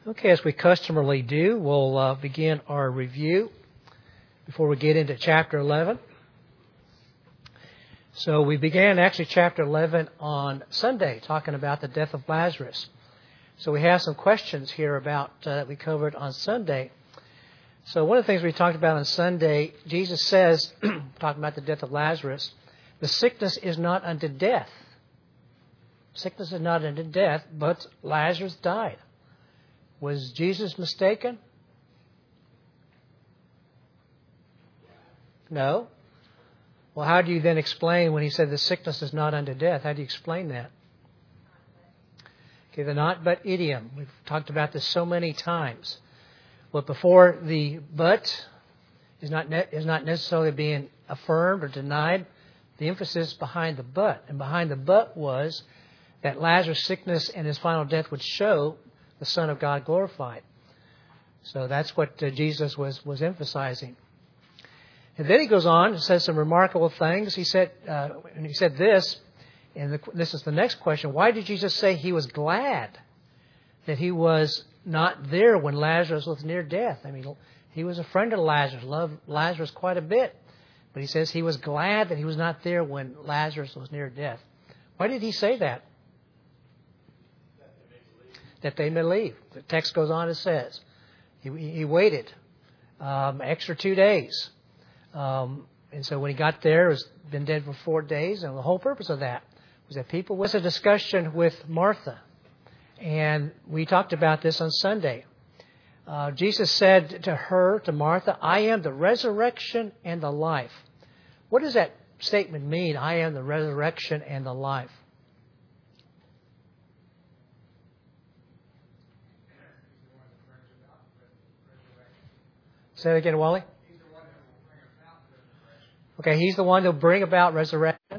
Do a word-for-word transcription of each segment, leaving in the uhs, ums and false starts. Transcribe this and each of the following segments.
Okay, as we customarily do, we'll uh, begin our review before we get into chapter eleven. So we began actually chapter eleven on Sunday, talking about the death of Lazarus. So we have some questions here about uh, that we covered on Sunday. So one of the things we talked about on Sunday, Jesus says, talking about the death of Lazarus, the sickness is not unto death. Sickness is not unto death, but Lazarus died. Was Jesus mistaken? No. Well, how do you then explain when he said the sickness is not unto death? How do you explain that? Okay, the not but idiom. We've talked about this so many times. But before the but is not ne- is not necessarily being affirmed or denied, the emphasis behind the but. And behind the but was that Lazarus' sickness and his final death would show the Son of God glorified. So that's what uh, Jesus was, was emphasizing. And then he goes on and says some remarkable things. He said, uh, and he said this, and the, this is the next question. Why did Jesus say he was glad that he was not there when Lazarus was near death? I mean, he was a friend of Lazarus, loved Lazarus quite a bit. But he says he was glad that he was not there when Lazarus was near death. Why did he say that? That they may leave. The text goes on and says he, he waited um, extra two days. Um, and so when he got there, it was been dead for four days. And the whole purpose of that was that people was a discussion with Martha. And we talked about this on Sunday. Uh, Jesus said to her, to Martha, I am the resurrection and the life. What does that statement mean? I am the resurrection and the life. Say that again, Wally. He's the one who will bring about resurrection. Okay, he's the one who will bring about resurrection.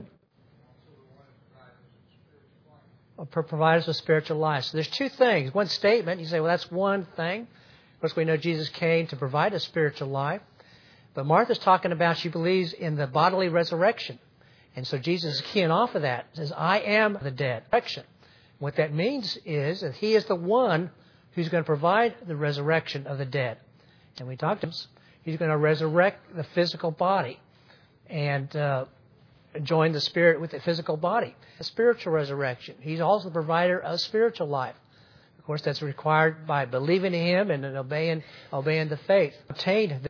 Or provide us with spiritual life. So there's two things. One statement, you say, well, that's one thing. Of course, we know Jesus came to provide us spiritual life. But Martha's talking about she believes in the bodily resurrection. And so Jesus is keying off of that. He says, I am the dead. What that means is that he is the one who's going to provide the resurrection of the dead. And we talked about him. He's going to resurrect the physical body and uh, join the spirit with the physical body. A spiritual resurrection. He's also the provider of spiritual life. Of course, that's required by believing in him and obeying, obeying the faith. Obtained.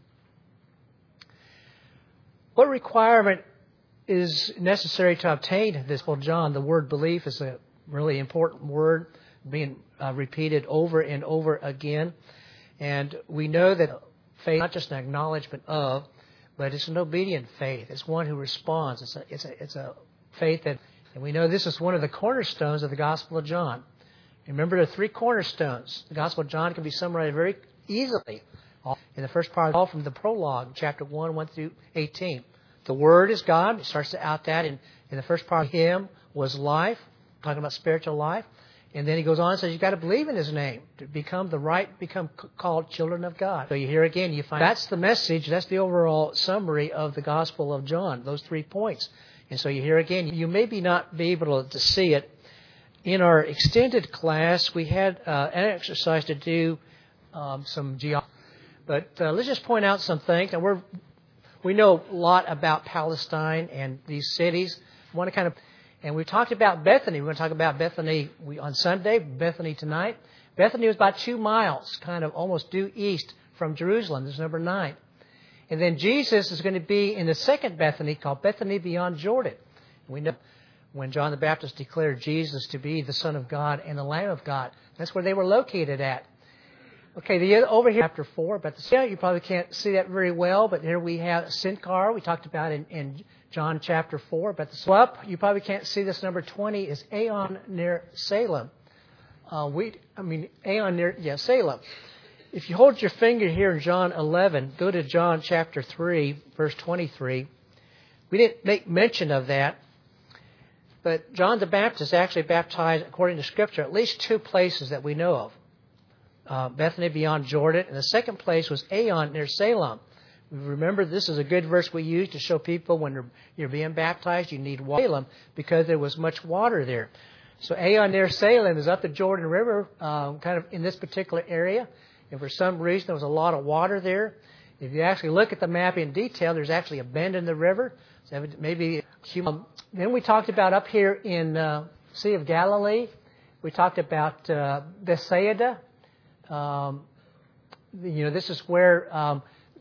What requirement is necessary to obtain this? Well, John, the word belief is a really important word being uh, repeated over and over again. And we know that faith is not just an acknowledgement of, but it's an obedient faith. It's one who responds. It's a, it's a, it's a faith that, and we know this is one of the cornerstones of the Gospel of John. Remember, there are three cornerstones. The Gospel of John can be summarized very easily in the first part, all from the prologue, chapter one, one through eighteen. The Word is God. It starts out that in, in the first part of Him was life, talking about spiritual life. And then he goes on and says, you've got to believe in his name to become the right, become called children of God. So you hear again, you find that's the message, that's the overall summary of the Gospel of John, those three points. And so you hear again, you maybe not be able to see it. In our extended class, we had uh, an exercise to do um, some geography. But uh, let's just point out some things. And we're, we know a lot about Palestine and these cities. I want to kind of... And we talked about Bethany. We're going to talk about Bethany on Sunday, Bethany tonight. Bethany was about two miles, kind of almost due east from Jerusalem. This is number nine. And then Jesus is going to be in the second Bethany called Bethany beyond Jordan. We know when John the Baptist declared Jesus to be the Son of God and the Lamb of God, that's where they were located at. Okay, the over here, chapter four, but the, you probably can't see that very well, but here we have Sychar. We talked about in, in John chapter four, but the up, you probably can't see this. Number twenty is Aeon near Salem. Uh, we, I mean, Aeon near, yeah, Salem. If you hold your finger here in John eleven, go to John chapter three, verse twenty-three. We didn't make mention of that, but John the Baptist actually baptized, according to Scripture, at least two places that we know of. Uh, Bethany beyond Jordan, and the second place was Aeon near Salem. Remember, this is a good verse we use to show people when you're, you're being baptized, you need water because there was much water there. So Aeon near Salem is up the Jordan River, um, kind of in this particular area. And for some reason, there was a lot of water there. If you actually look at the map in detail, there's actually a bend in the river. So maybe um, then we talked about up here in uh, Sea of Galilee. We talked about uh, Bethsaida. Um, you know, this is where um,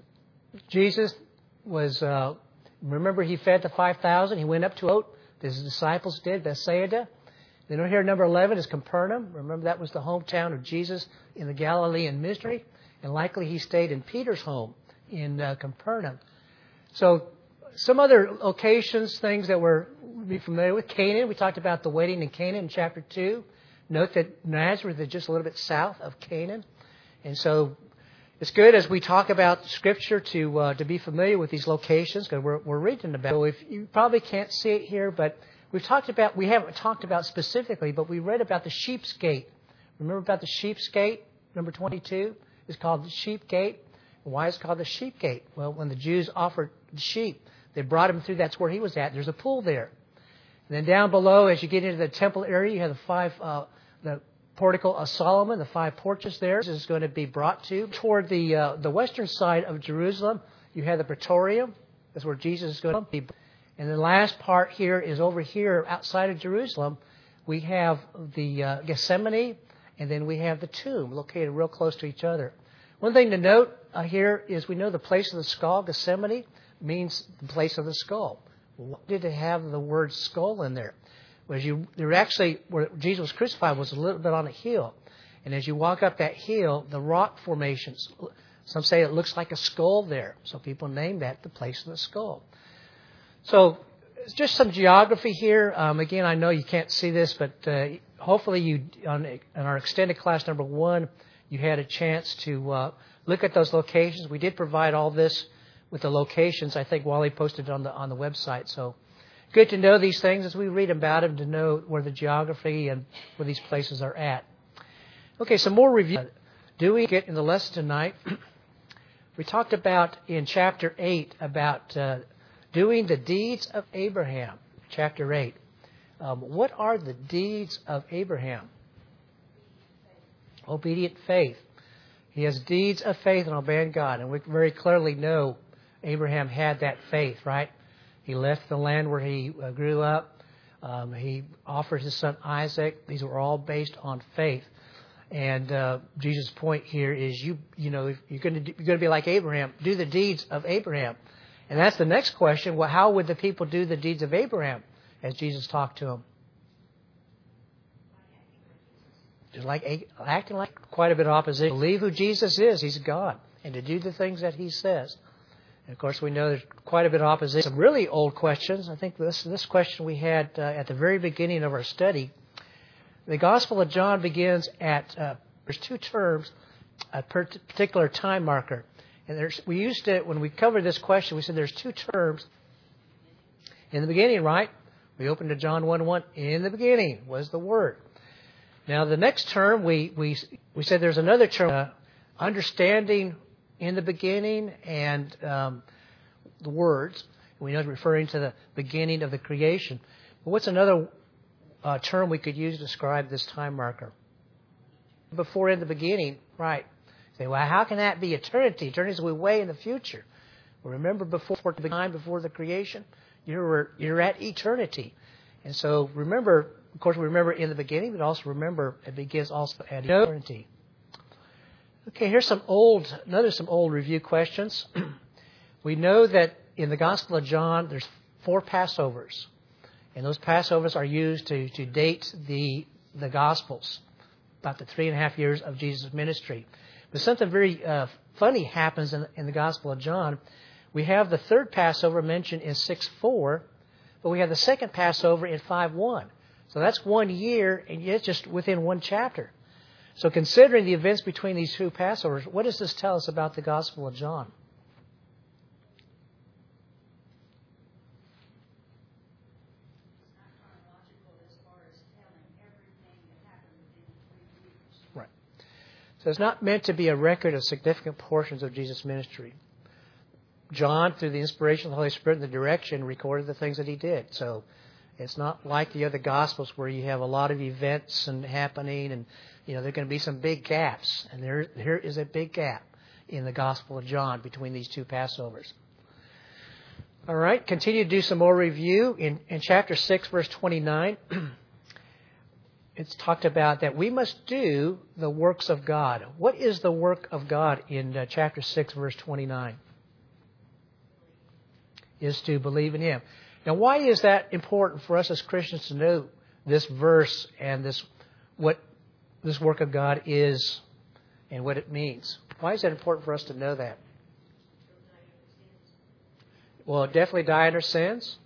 Jesus was. Uh, remember, he fed the five thousand. He went up to a boat. His disciples did, Bethsaida. Then over here, number eleven is Capernaum. Remember, that was the hometown of Jesus in the Galilean ministry. And likely he stayed in Peter's home in uh, Capernaum. So some other locations, things that we're be familiar with. Canaan. We talked about the wedding in Canaan in chapter two. Note that Nazareth is just a little bit south of Canaan. And so it's good as we talk about Scripture to uh, to be familiar with these locations because we're, we're reading about it. So if you probably can't see it here, but we've talked about, we haven't talked about specifically, but we read about the Sheep's Gate. Remember about the Sheep's Gate? Number twenty-two is called the Sheep Gate. And why is it called the Sheep Gate? Well, when the Jews offered the sheep, they brought him through. That's where he was at. There's a pool there. And then down below, as you get into the temple area, you have the five, uh, the portico of Solomon, the five porches there. This is going to be brought to. Toward the uh, the western side of Jerusalem, you have the Praetorium. That's where Jesus is going to be. And the last part here is over here outside of Jerusalem. We have the uh, Gethsemane, and then we have the tomb located real close to each other. One thing to note uh, here is we know the place of the skull, Gethsemane, means the place of the skull. Why did it have the word skull in there? Well, as you, there actually, where Jesus was crucified was a little bit on a hill. And as you walk up that hill, the rock formations, some say it looks like a skull there. So people name that the place of the skull. So it's just some geography here. Um, again, I know you can't see this, but uh, hopefully you, on, on our extended class number one, you had a chance to uh, look at those locations. We did provide all this with the locations. I think Wally posted it on the on the website. So good to know these things as we read about them, to know where the geography and where these places are at. Okay, some more review. Do we get in the lesson tonight? We talked about in chapter eight about uh, doing the deeds of Abraham. Chapter eight. Um, what are the deeds of Abraham? Obedient faith. He has deeds of faith and obeying God. And we very clearly know Abraham had that faith, right? He left the land where he uh, grew up. Um, he offered his son Isaac. These were all based on faith. And uh, Jesus' point here is, you you know, if you're going to you're going to be like Abraham. Do the deeds of Abraham. And that's the next question. Well, how would the people do the deeds of Abraham as Jesus talked to them? Just like acting like quite a bit of opposition. Believe who Jesus is. He's God. And to do the things that he says. And of course, we know there's quite a bit of opposition. Some really old questions. I think this this question we had uh, at the very beginning of our study. The Gospel of John begins at, uh, there's two terms, a particular time marker. And there's, we used to, when we covered this question, we said there's two terms. In the beginning, right? We opened to John one one. In the beginning was the Word. Now, the next term, we we we said there's another term, uh, understanding in the beginning and um, the words. We know it's referring to the beginning of the creation. But what's another uh, term we could use to describe this time marker? Before in the beginning, right. Say, well, how can that be eternity? Eternity is way in the future. Well, remember before the time, before the creation, you're you're at eternity. And so remember, of course, we remember in the beginning, but also remember it begins also at eternity. Okay, here's some old, another some old review questions. We know that in the Gospel of John, there's four Passovers. And those Passovers are used to, to date the the Gospels, about the three and a half years of Jesus' ministry. But something very uh, funny happens in, in the Gospel of John. We have the third Passover mentioned in six four, but we have the second Passover in five one. So that's one year, and yet just within one chapter. So considering the events between these two Passovers, what does this tell us about the Gospel of John? Right. So it's not meant to be a record of significant portions of Jesus' ministry. John, through the inspiration of the Holy Spirit and the direction, recorded the things that he did. So It's not like the other Gospels where you have a lot of events and happening, and you know there are going to be some big gaps. And there, here is a big gap in the Gospel of John between these two Passovers. All right, continue to do some more review. In, in chapter six, verse twenty-nine, it's talked about that we must do the works of God. What is the work of God in uh, chapter six, verse twenty-nine? Is to believe in Him. Now, why is that important for us as Christians to know this verse and this what this work of God is and what it means? Why is that important for us to know that? Well, definitely die in our sins.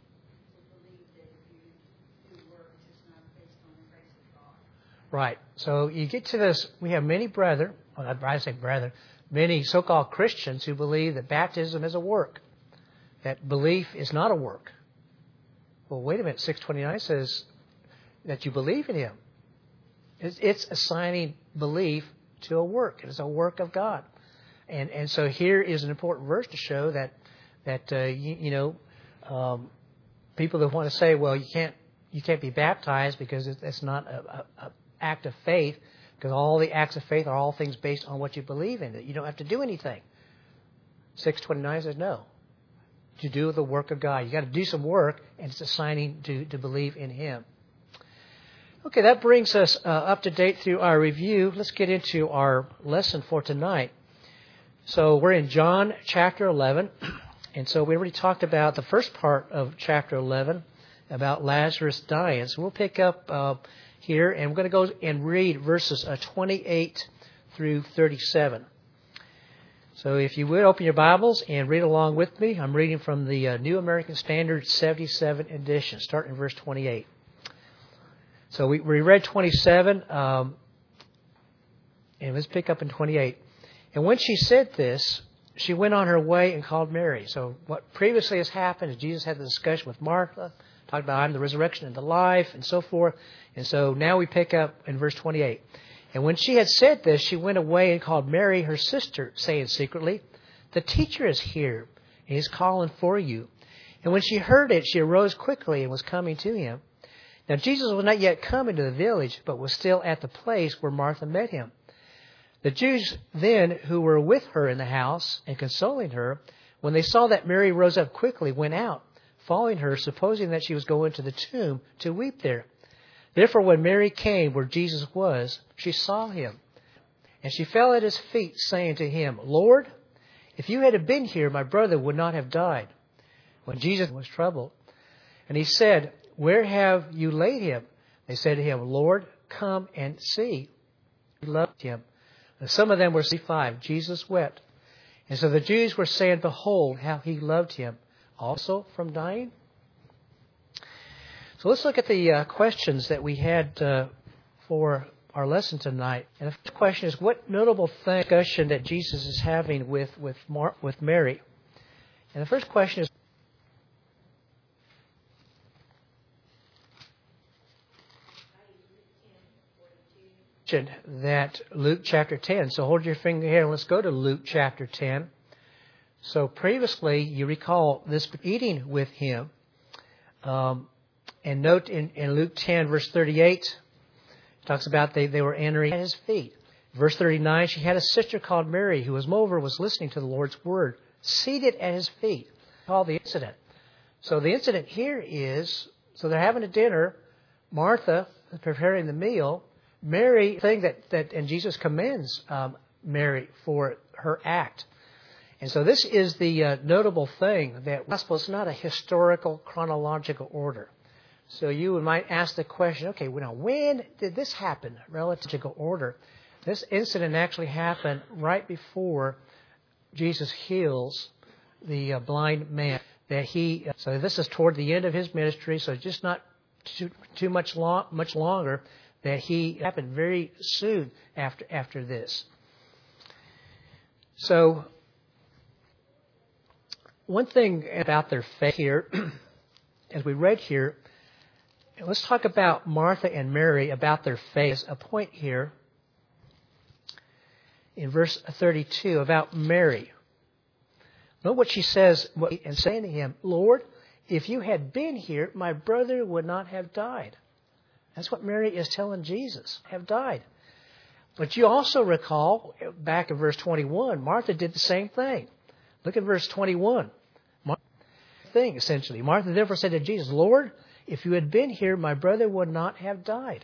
Right. So you get to this, we have many brethren, well, I say brethren, many so-called Christians who believe that baptism is a work, that belief is not a work. Well, wait a minute, six twenty-nine says that you believe in Him. It's, it's assigning belief to a work. It is a work of God. And and so here is an important verse to show that that uh, you, you know um, people that want to say, well, you can't you can't be baptized because it's, it's not a, a, a act of faith, because all the acts of faith are all things based on what you believe in. That you don't have to do anything. six twenty-nine says no. To do the work of God, you got to do some work, and it's assigning to to believe in Him. Okay, that brings us uh, up to date through our review. Let's get into our lesson for tonight. So we're in John chapter eleven. And so we already talked about the first part of chapter eleven, about Lazarus dying. So we'll pick up uh, here, and we're going to go and read verses uh, twenty-eight through thirty-seven. So if you would, open your Bibles and read along with me. I'm reading from the uh, New American Standard seventy-seven edition, starting in verse twenty-eight. So we, we read twenty-seven, um, and let's pick up in twenty-eight. And when she said this, she went on her way and called Mary. So what previously has happened is Jesus had the discussion with Martha, talked about I'm the resurrection and the life, and so forth. And so now we pick up in verse twenty-eight. And when she had said this, she went away and called Mary, her sister, saying secretly, "The teacher is here, and he's calling for you." And when she heard it, she arose quickly and was coming to him. Now Jesus was not yet come into the village, but was still at the place where Martha met him. The Jews then who were with her in the house and consoling her, when they saw that Mary rose up quickly, went out, following her, supposing that she was going to the tomb to weep there. Therefore, when Mary came where Jesus was, she saw him, and she fell at his feet, saying to him, "Lord, if you had been here, my brother would not have died." When Jesus was troubled, and he said, "Where have you laid him?" They said to him, "Lord, come and see." He loved him. And some of them were five. Jesus wept. And so the Jews were saying, "Behold, how he loved him, also from dying." So let's look at the uh, questions that we had uh, for our lesson tonight. And the first question is, what notable thing, discussion that Jesus is having with with, Mar- with Mary? And the first question is that Luke chapter ten. So hold your finger here and let's go to Luke chapter ten. So previously, you recall this eating with him. Um, and note in, in Luke ten, verse thirty-eight, it talks about they, they were entering at his feet. Verse thirty-nine, she had a sister called Mary who was moreover was listening to the Lord's word, seated at his feet. Called the incident. So the incident here is, so they're having a dinner, Martha is preparing the meal, Mary, thing that, that and Jesus commends um, Mary for her act. And so this is the uh, notable thing that gospel is not a historical chronological order. So you might ask the question, okay, well, now when did this happen relative to order? This incident actually happened right before Jesus heals the uh, blind man. That he so this is toward the end of his ministry, so just not too, too much long, much longer. That he happened very soon after after this. So one thing about their faith here, as we read here, let's talk about Martha and Mary, about their faith. A point here in verse thirty-two about Mary. Note what she says, and saying to him, "Lord, if you had been here, my brother would not have died. That's what Mary is telling Jesus, have died. But you also recall, back in verse twenty-one, Martha did the same thing. Look at verse twenty-one. Martha, thing, essentially. Martha therefore said to Jesus, Lord, if you had been here, my brother would not have died.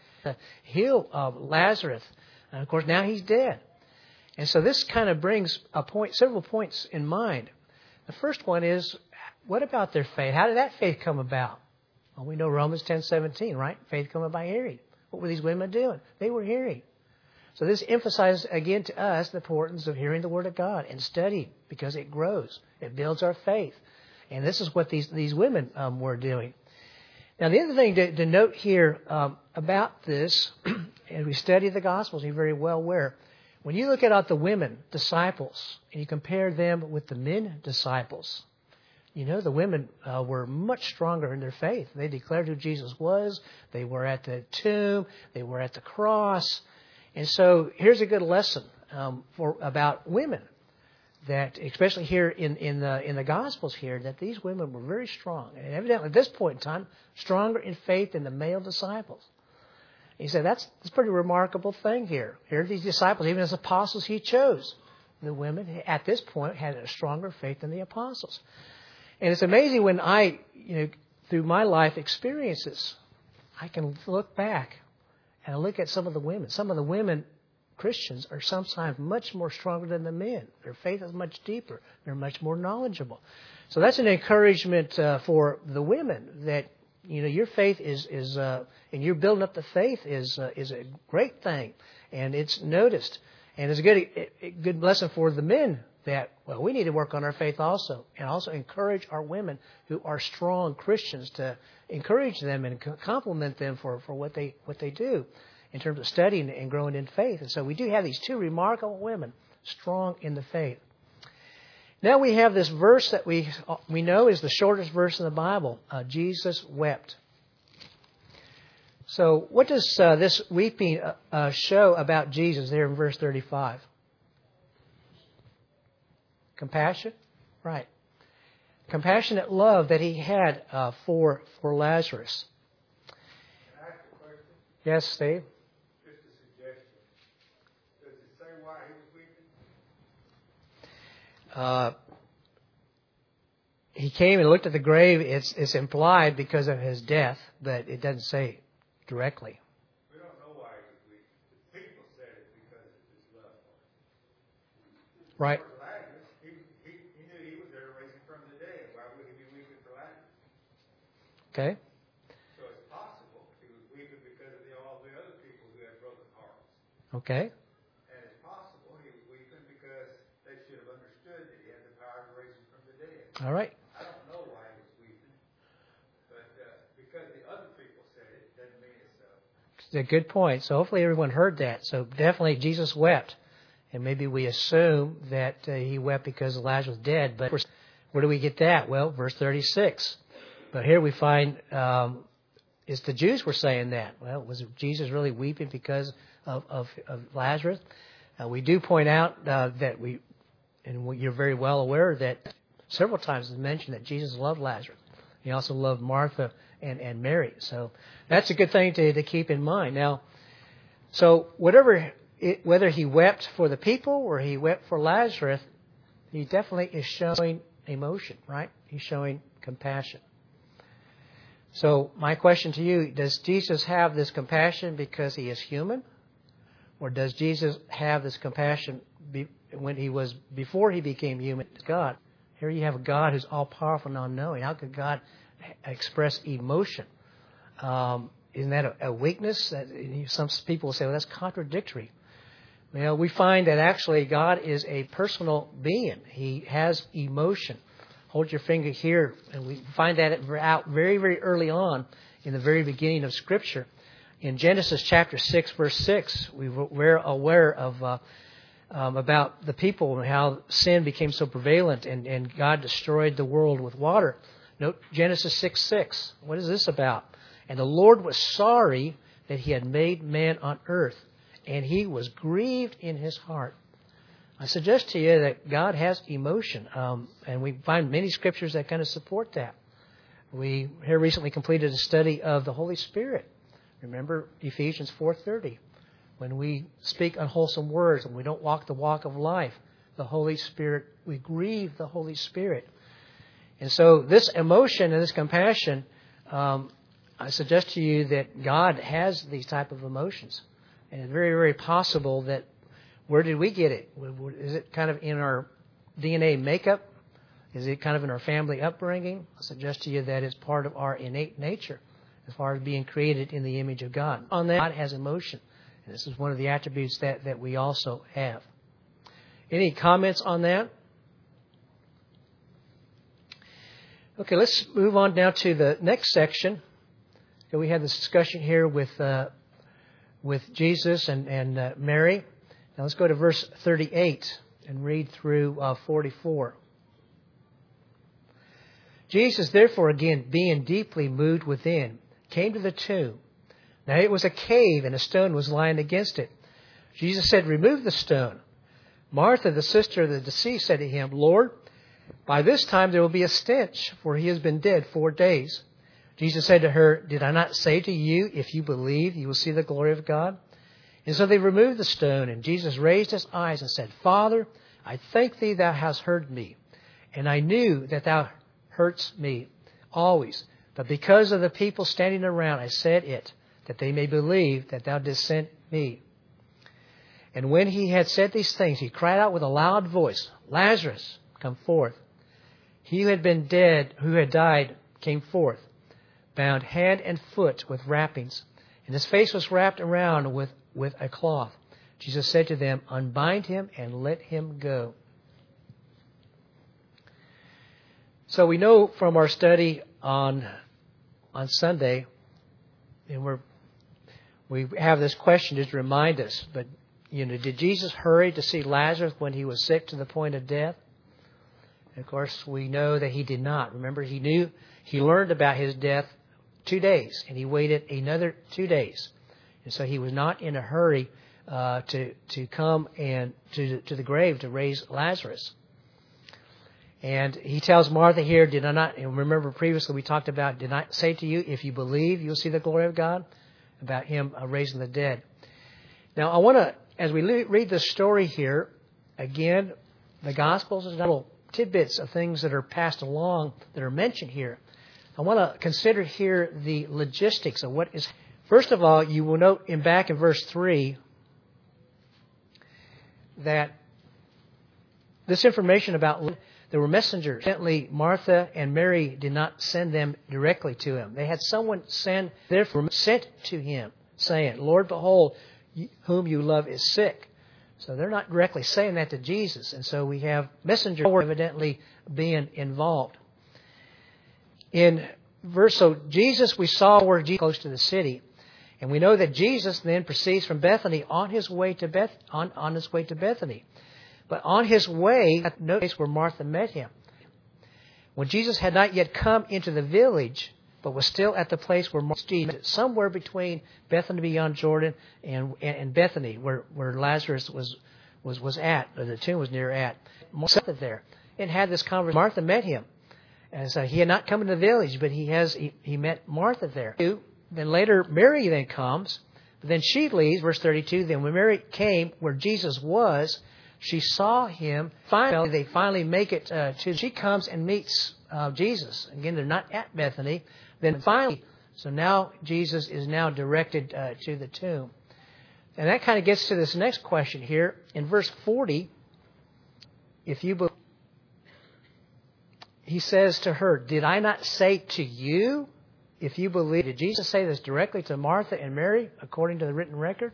Heal uh, Lazarus. And of course, now he's dead. And so this kind of brings a point, several points in mind. The first one is, what about their faith? How did that faith come about? Well, we know Romans ten seventeen, right? Faith coming by hearing. What were these women doing? They were hearing. So this emphasizes again to us the importance of hearing the Word of God and studying, because it grows. It builds our faith. And this is what these, these women um, were doing. Now, the other thing to, to note here um, about this, as we study the Gospels, you're very well aware, when you look at the women disciples and you compare them with the men disciples, you know the women uh, were much stronger in their faith. They declared who Jesus was. They were at the tomb. They were at the cross. And so here's a good lesson um, for about women, that especially here in, in the in the Gospels here, that these women were very strong, and evidently at this point in time, stronger in faith than the male disciples. He said that's, that's a pretty remarkable thing here. Here are these disciples, even as apostles he chose. The women at this point had a stronger faith than the apostles. And it's amazing when I, you know, through my life experiences, I can look back and I look at some of the women. Some of the women Christians are sometimes much more stronger than the men. Their faith is much deeper. They're much more knowledgeable. So that's an encouragement uh, for the women, that, you know, your faith is, is uh, and you're building up the faith is uh, is a great thing. And it's noticed. And it's a good, a good lesson for the men that, well, we need to work on our faith also. And also encourage our women who are strong Christians to encourage them and compliment them for, for what they what they do in terms of studying and growing in faith. And so we do have these two remarkable women, strong in the faith. Now we have this verse that we we know is the shortest verse in the Bible. Uh, Jesus wept. So what does uh, this weeping uh, uh, show about Jesus there in verse thirty-five? Compassion? Right. Compassionate love that he had uh, for, for Lazarus. Can I ask a question? Yes, Steve? Just a suggestion. Does it say why he was weeping? Uh, he came and looked at the grave. It's, it's implied because of his death, but it doesn't say directly. We don't know why he was weeping. The people said it because of his love for him. Right. For Lazarus, he, he, he knew he was there to raise him from the dead. Why would he be weeping for Lazarus? Okay. So it's possible he was weeping because of the, all the other people who had broken hearts. Okay. And it's possible he was weeping because they should have understood that he had the power to raise him from the dead. All right. I don't know why he was weeping, but uh, because the other people said it, doesn't mean it's so. It's a good point. So hopefully everyone heard that. So definitely Jesus wept. And maybe we assume that uh, he wept because Lazarus was dead. But where do we get that? Well, verse thirty-six. But here we find um, it's the Jews were saying that. Well, was Jesus really weeping because of, of, of Lazarus? Uh, we do point out uh, that we, and you're very well aware that several times it's mentioned that Jesus loved Lazarus. He also loved Martha and, and Mary. So that's a good thing to, to keep in mind. Now, so whatever, it, whether he wept for the people or he wept for Lazarus, he definitely is showing emotion, right? He's showing compassion. So my question to you, does Jesus have this compassion because he is human? Or does Jesus have this compassion be, when he was, before he became human, God? Here you have a God who's all-powerful and all-knowing. How could God express emotion? Um, isn't that a, a weakness? That, some people will say, well, that's contradictory. Well, we find that actually God is a personal being. He has emotion. Hold your finger here, and we find that out very, very early on in the very beginning of Scripture. In Genesis chapter six, verse six, we we're aware of uh, um, about the people and how sin became so prevalent, and, and God destroyed the world with water. Note Genesis six six. What is this about? And the Lord was sorry that he had made man on earth, and he was grieved in his heart. I suggest to you that God has emotion, um, and we find many scriptures that kind of support that. We here recently completed a study of the Holy Spirit. Remember Ephesians four thirty. When we speak unwholesome words and we don't walk the walk of life, the Holy Spirit, we grieve the Holy Spirit. And so this emotion and this compassion, um, I suggest to you that God has these type of emotions. And it's very, very possible that, where did we get it? Is it kind of in our D N A makeup? Is it kind of in our family upbringing? I suggest to you that it's part of our innate nature as far as being created in the image of God. On that, God has emotion. And this is one of the attributes that, that we also have. Any comments on that? Okay, let's move on now to the next section. Okay, we had this discussion here with uh, with Jesus and, and uh, Mary. Now let's go to verse thirty-eight and read through uh, forty-four. Jesus, therefore, again, being deeply moved within, came to the tomb. Now it was a cave, and a stone was lying against it. Jesus said, remove the stone. Martha, the sister of the deceased, said to him, Lord, by this time there will be a stench, for he has been dead four days. Jesus said to her, did I not say to you, if you believe, you will see the glory of God? And so they removed the stone, and Jesus raised his eyes and said, Father, I thank thee thou hast heard me, and I knew that thou heardst me always. But because of the people standing around, I said it, that they may believe that thou didst send me. And when he had said these things, he cried out with a loud voice, Lazarus, come forth. He who had been dead, who had died, came forth, bound hand and foot with wrappings, and his face was wrapped around with, with a cloth. Jesus said to them, unbind him and let him go. So we know from our study on on Sunday, and we're we have this question just to remind us, but you know, did Jesus hurry to see Lazarus when he was sick to the point of death? And of course, we know that he did not. Remember, he knew, he learned about his death two days, and he waited another two days. And so he was not in a hurry uh, to to come and to to the grave to raise Lazarus. And he tells Martha here, did I not, and remember previously we talked about, did I say to you, if you believe, you'll see the glory of God? About him uh, raising the dead. Now, I want to, as we read the story here, again, the Gospels is little tidbits of things that are passed along that are mentioned here. I want to consider here the logistics of what is. First of all, you will note in back in verse three that this information about there were messengers. Evidently, Martha and Mary did not send them directly to him. They had someone send, therefore sent to him, saying, Lord, behold, whom you love is sick. So they're not directly saying that to Jesus. And so we have messengers evidently being involved. In verse, so Jesus, we saw where Jesus close to the city. And we know that Jesus then proceeds from Bethany on his way to Beth, on, on his way to Bethany. But on his way, at no place where Martha met him. When Jesus had not yet come into the village, but was still at the place where Martha met, somewhere between Bethany beyond Jordan and, and Bethany, where, where Lazarus was, was, was at, or the tomb was near at. Martha there, and had this conversation. Martha met him. And so he had not come into the village, but he has he, he met Martha there. Then later, Mary then comes, but then she leaves, verse thirty-two, then when Mary came where Jesus was, she saw him. Finally, they finally make it uh, to. She comes and meets uh, Jesus. Again, they're not at Bethany. Then finally, so now Jesus is now directed uh, to the tomb. And that kind of gets to this next question here. In verse forty, if you believe, he says to her, did I not say to you, if you believe? Did Jesus say this directly to Martha and Mary, according to the written record?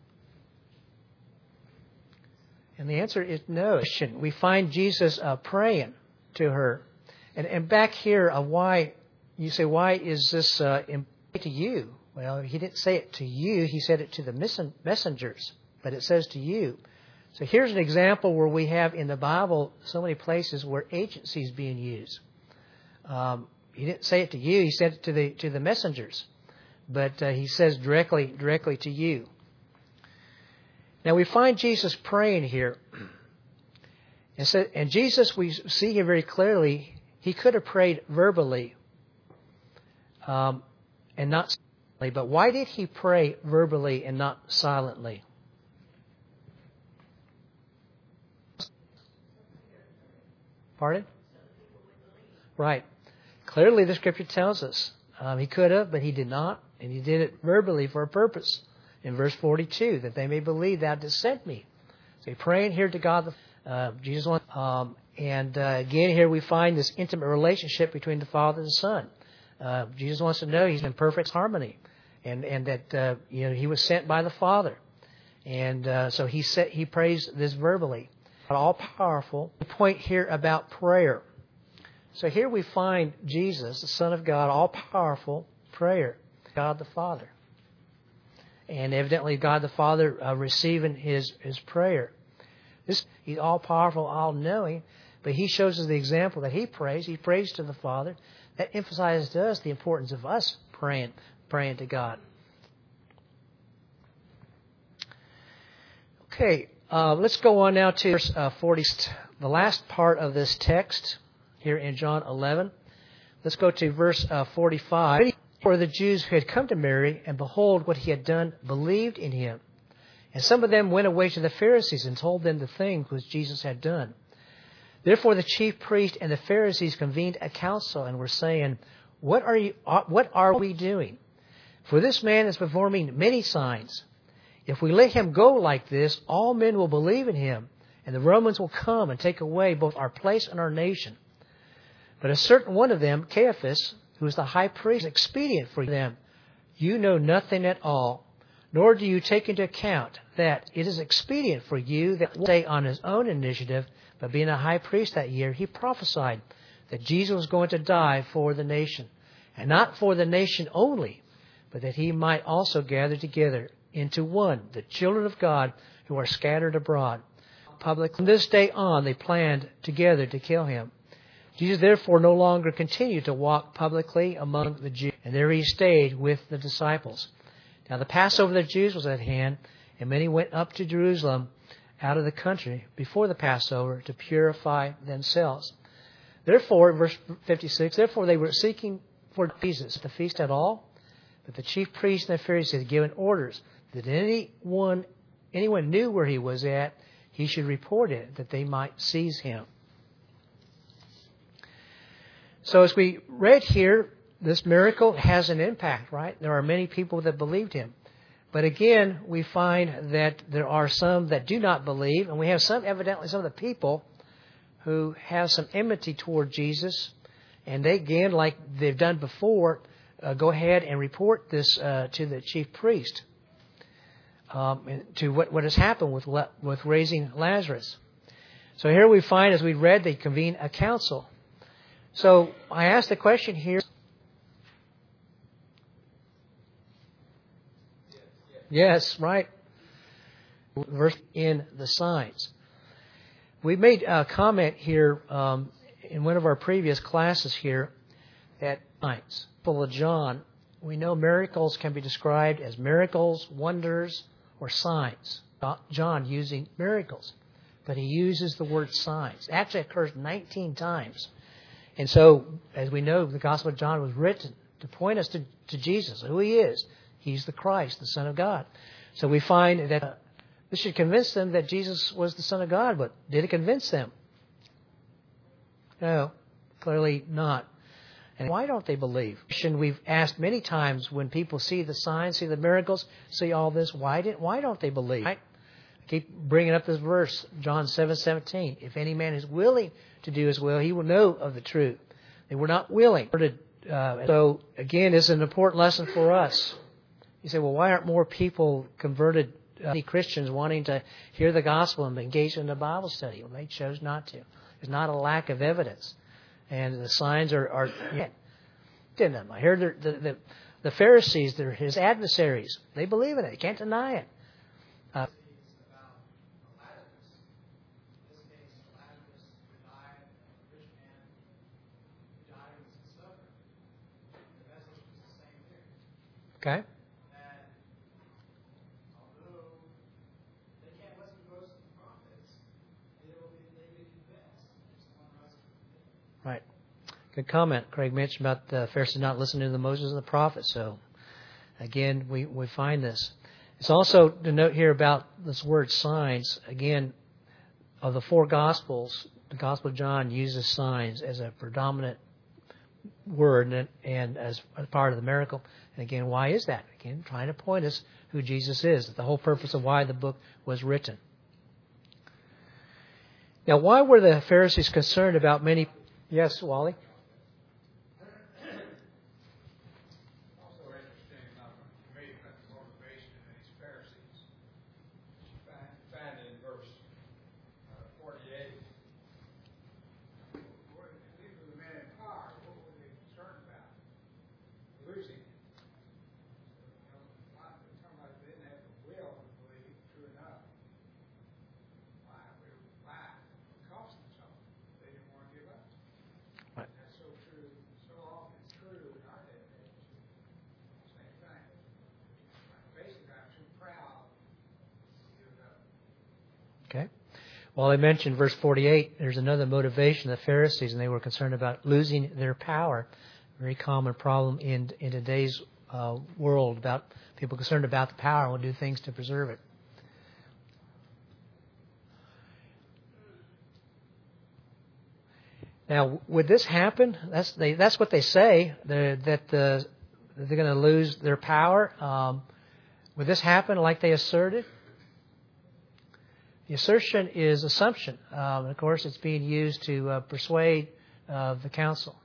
And the answer is no. We find Jesus uh, praying to her. And, and back here, uh, why, you say, why is this uh, to you? Well, he didn't say it to you. He said it to the messengers. But it says to you. So here's an example where we have in the Bible so many places where agency is being used. Um, he didn't say it to you. He said it to the to the messengers. But uh, he says directly directly to you. Now we find Jesus praying here. And, so, and Jesus, we see here very clearly, he could have prayed verbally. um, and not silently. But why did he pray verbally and not silently? Pardon? Right. Clearly the Scripture tells us um, he could have, but he did not. And he did it verbally for a purpose. In verse forty-two, that they may believe thou didst send me. So he's praying here to God. Uh, Jesus wants, um, and uh, again here we find this intimate relationship between the Father and the Son. Uh, Jesus wants to know he's in perfect harmony, and and that uh, you know he was sent by the Father, and uh, so he said he prays this verbally. All powerful. The point here about prayer. So here we find Jesus, the Son of God, all powerful prayer, God the Father. And evidently God the Father uh, receiving his, his prayer. This, he's all-powerful, all-knowing, but he shows us the example that he prays. He prays to the Father. That emphasizes to us the importance of us praying, praying to God. Okay, uh, let's go on now to verse uh, forty, the last part of this text here in John eleven. Let's go to verse uh, forty-five. For the Jews who had come to Mary, and behold what he had done, believed in him. And some of them went away to the Pharisees and told them the things which Jesus had done. Therefore the chief priest and the Pharisees convened a council and were saying, What are you? What are we doing? For this man is performing many signs. If we let him go like this, all men will believe in him, and the Romans will come and take away both our place and our nation. But a certain one of them, Caiaphas, who is the high priest, expedient for them. You know nothing at all, nor do you take into account that it is expedient for you that one day on his own initiative, but being a high priest that year, he prophesied that Jesus was going to die for the nation, and not for the nation only, but that he might also gather together into one the children of God who are scattered abroad. Public. From this day on, they planned together to kill him. Jesus therefore no longer continued to walk publicly among the Jews, and there he stayed with the disciples. Now the Passover of the Jews was at hand, and many went up to Jerusalem out of the country before the Passover to purify themselves. Therefore, verse fifty-six, therefore they were seeking for Jesus at the feast at all, but the chief priests and the Pharisees had given orders that anyone, anyone knew where he was at, he should report it, that they might seize him. So as we read here, this miracle has an impact, right? There are many people that believed him. But again, we find that there are some that do not believe, and we have some, evidently, some of the people who have some enmity toward Jesus, and they, again, like they've done before, uh, go ahead and report this uh, to the chief priest, um, and to what, what has happened with, with raising Lazarus. So here we find, as we read, they convene a council. So I asked the question here. Yes, right. Verse in the signs. We made a comment here um, in one of our previous classes here that signs. Full of John, we know miracles can be described as miracles, wonders, or signs. John using miracles, but he uses the word signs. It actually occurs nineteen times. And so, as we know, the Gospel of John was written to point us to, to Jesus, who he is. He's the Christ, the Son of God. So we find that uh, this should convince them that Jesus was the Son of God, but did it convince them? No, clearly not. And why don't they believe? We've asked many times when people see the signs, see the miracles, see all this, why didn't? Why don't they believe? I keep bringing up this verse, John seven seventeen. If any man is willing to do his will, he will know of the truth. They were not willing. Uh, so, again, it's an important lesson for us. You say, well, why aren't more people converted, uh, Christians wanting to hear the gospel and engage in the Bible study? Well, they chose not to. There's not a lack of evidence. And the signs are... are yeah. Didn't I heard the, the, the, the Pharisees, they're his adversaries. They believe in it. You can't deny it. Uh, Okay. Right. Good comment. Craig mentioned about the Pharisees not listening to the Moses and the prophets. So, again, we, we find this. It's also to note here about this word signs. Again, of the four Gospels, the Gospel of John uses signs as a predominant word and, and as a part of the miracle. And again, why is that? Again, trying to point us who Jesus is, the whole purpose of why the book was written. Now, why were the Pharisees concerned about many... Yes, Wally? Okay. Well, I mentioned verse forty-eight, there's another motivation of the Pharisees, and they were concerned about losing their power. A very common problem in, in today's uh, world, about people concerned about the power and will do things to preserve it. Now, would this happen? That's they, that's what they say, that the, they're going to lose their power. Um, would this happen like they asserted? The assertion is assumption. Um, of course, it's being used to uh, persuade uh, the council.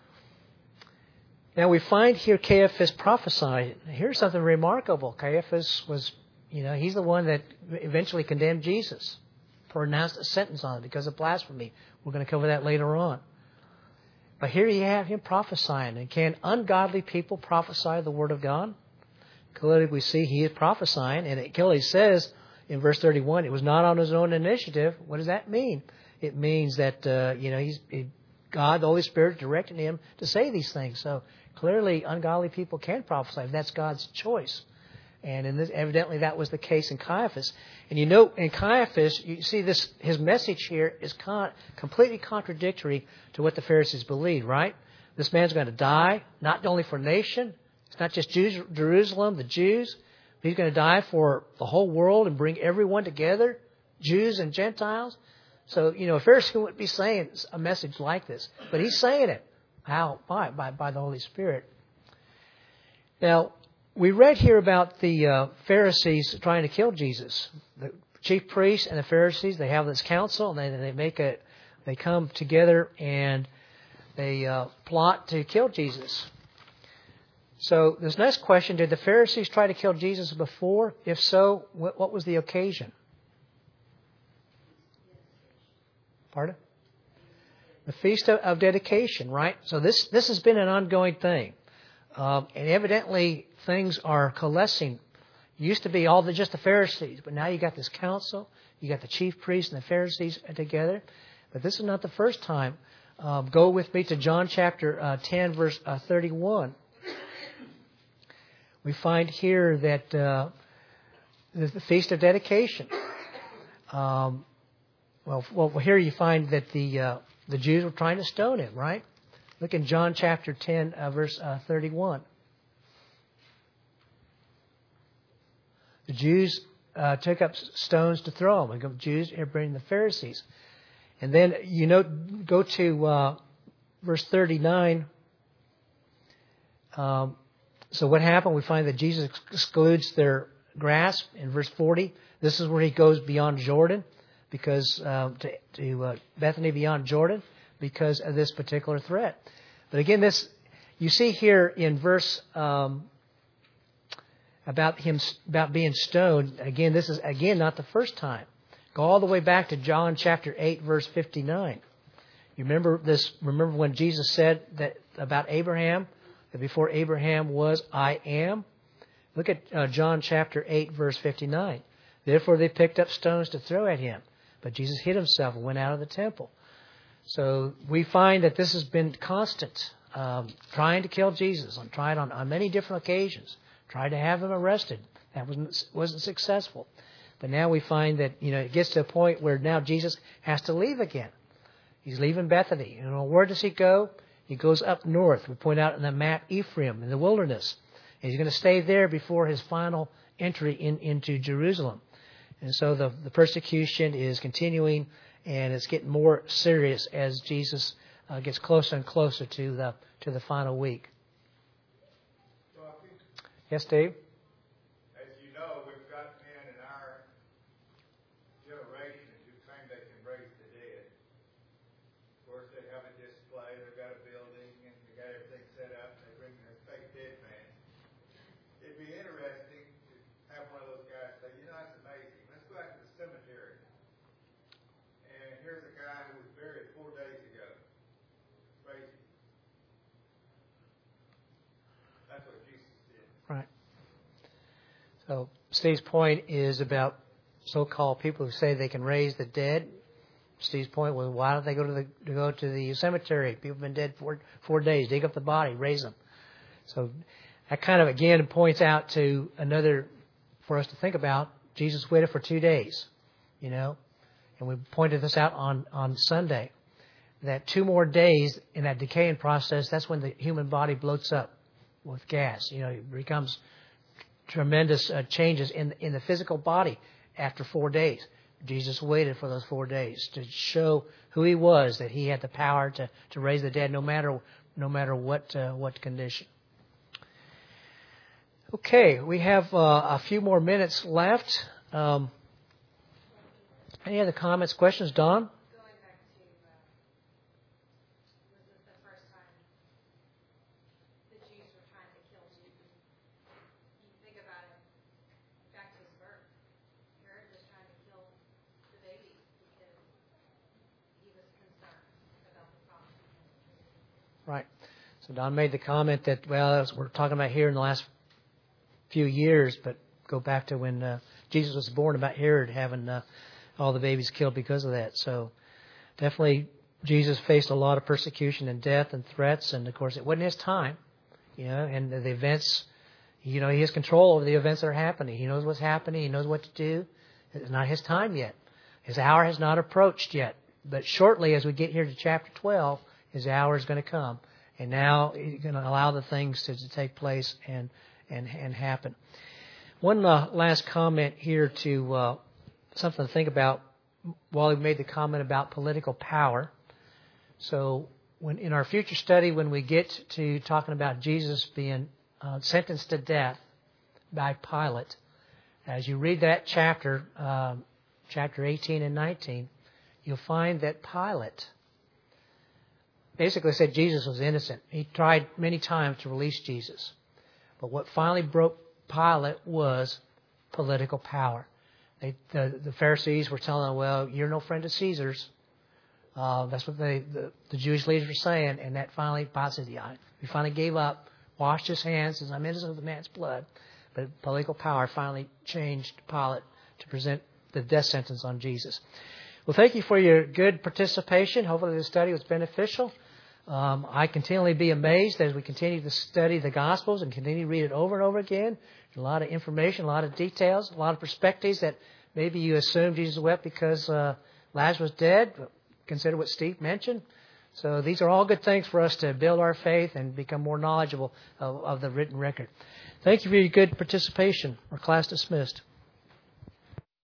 Now, we find here Caiaphas prophesied. Here's something remarkable. Caiaphas was, you know, he's the one that eventually condemned Jesus, pronounced a sentence on it because of blasphemy. We're going to cover that later on. But here you have him prophesying. And can ungodly people prophesy the word of God? Clearly, we see he is prophesying, and it clearly says in verse thirty-one, it was not on his own initiative. What does that mean? It means that, uh, you know, he's he, God, the Holy Spirit, directed him to say these things. So clearly, ungodly people can prophesy. That's God's choice. And in this, evidently, that was the case in Caiaphas. And you know, in Caiaphas, you see this, his message here is con- completely contradictory to what the Pharisees believed, right? This man's going to die, not only for nation. It's not just Jews, Jerusalem, the Jews. He's going to die for the whole world and bring everyone together, Jews and Gentiles. So, you know, a Pharisee wouldn't be saying a message like this. But he's saying it. How? By, by, by the Holy Spirit. Now, we read here about the uh, Pharisees trying to kill Jesus. The chief priests and the Pharisees, they have this council, and they, they make a, they come together and they uh, plot to kill Jesus. So this next question, did the Pharisees try to kill Jesus before? If so, what, what was the occasion? Pardon? The Feast of, of Dedication, right? So this, this has been an ongoing thing. Um, and evidently things are coalescing. It used to be all the, just the Pharisees, but now you got this council, you got the chief priests and the Pharisees together. But this is not the first time. Um, go with me to John chapter uh, ten, verse uh, thirty-one. We find here that uh, the Feast of Dedication. Um, well, well, here you find that the uh, the Jews were trying to stone him, right? Look in John chapter ten, uh, verse uh, thirty-one. The Jews uh, took up stones to throw him. The Jews are bringing the Pharisees. And then, you know, go to uh, verse thirty-nine. Um, so what happened? We find that Jesus excludes their grasp in verse forty. This is where he goes beyond Jordan, because uh, to, to uh, Bethany beyond Jordan, because of this particular threat. But again, this you see here in verse um, about him about being stoned. Again, this is again not the first time. Go all the way back to John chapter eight, verse fifty-nine. You remember this? Remember when Jesus said that about Abraham, that before Abraham was, I am. Look at uh, John chapter eight, verse fifty-nine. Therefore they picked up stones to throw at him, but Jesus hid himself and went out of the temple. So we find that this has been constant, um, trying to kill Jesus, on tried on, on many different occasions, tried to have him arrested. That wasn't wasn't successful. But now we find that, you know, it gets to a point where now Jesus has to leave again. He's leaving Bethany. You know, where does he go? He goes up north. We point out in the map Ephraim, in the wilderness. And he's going to stay there before his final entry in, into Jerusalem. And so the, the persecution is continuing, and it's getting more serious as Jesus uh, gets closer and closer to the to the final week. Rocky, Yes, Dave? as you know, we've got men in our generation who claim they can raise the dead. Of course, they have a display, they've got a building, and they got everything set up. They bring their fake dead man. It'd be interesting to have one of those guys say, you know, that's amazing. Let's go out to the cemetery. And here's a guy who was buried four days ago. Crazy. That's what Jesus did. Right. So Steve's point is about so-called people who say they can raise the dead. Steve's point was, why don't they go to the to go to the cemetery? People have been dead for four days. Dig up the body, raise them. So that kind of again points out to another for us to think about. Jesus waited for two days, you know, and we pointed this out on on Sunday. That two more days in that decaying process, that's when the human body bloats up with gas. You know, it becomes tremendous uh, changes in in the physical body after four days. Jesus waited for those four days to show who he was, that he had the power to, to raise the dead, no matter no matter what uh, what condition. Okay, we have uh, a few more minutes left. Um, any other comments, questions, Don? Right. So Don made the comment that, well, as we're talking about here in the last few years, but go back to when uh, Jesus was born, about Herod having uh, all the babies killed because of that. So definitely Jesus faced a lot of persecution and death and threats, and of course it wasn't his time, you know, and the events, you know, he has control over the events that are happening. He knows what's happening. He knows what to do. It's not his time yet. His hour has not approached yet. But shortly, as we get here to chapter twelve, his hour is going to come. And now he's going to allow the things to, to take place and and, and happen. One uh, last comment here to uh, something to think about. Wally made the comment about political power. So when in our future study, when we get to talking about Jesus being uh, sentenced to death by Pilate, as you read that chapter, um, chapter eighteen and nineteen, you'll find that Pilate basically said Jesus was innocent. He tried many times to release Jesus. But what finally broke Pilate was political power. They, the, the Pharisees were telling him, well, you're no friend of Caesar's. Uh, that's what they, the, the Jewish leaders were saying. And that finally, Pilate said, yeah, he finally gave up, washed his hands, says, I'm innocent of the man's blood. But political power finally changed Pilate to present the death sentence on Jesus. Well, thank you for your good participation. Hopefully this study was beneficial. Um, I continually be amazed as we continue to study the Gospels and continue to read it over and over again. A lot of information, a lot of details, a lot of perspectives that maybe you assumed Jesus wept because uh, Lazarus was dead. Consider what Steve mentioned. So these are all good things for us to build our faith and become more knowledgeable of, of the written record. Thank you for your good participation. Our class dismissed.